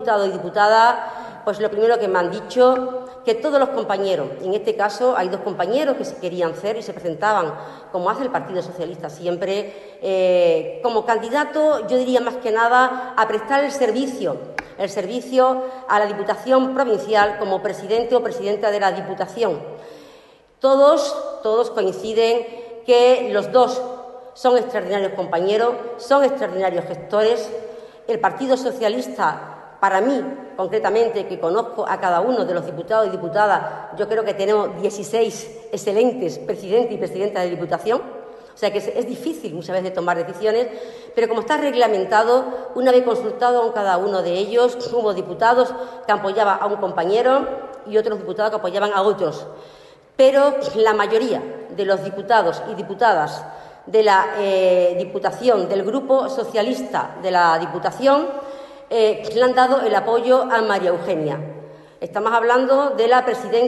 diputados y diputadas, pues lo primero que me han dicho, que todos los compañeros, en este caso hay dos compañeros que se querían hacer y se presentaban, como hace el Partido Socialista siempre, como candidato, yo diría más que nada, a prestar el servicio a la Diputación Provincial como presidente o presidenta de la Diputación. Todos coinciden que los dos son extraordinarios compañeros, son extraordinarios gestores. El Partido Socialista, para mí, concretamente, que conozco a cada uno de los diputados y diputadas, yo creo que tenemos 16 excelentes presidentes y presidentas de Diputación. O sea que es difícil muchas veces tomar decisiones, pero como está reglamentado, una vez consultado con cada uno de ellos, hubo diputados que apoyaban a un compañero y otros diputados que apoyaban a otros. Pero la mayoría de los diputados y diputadas de la Diputación, del Grupo Socialista de la Diputación, le han dado el apoyo a María Eugenia. Estamos hablando de la presidenta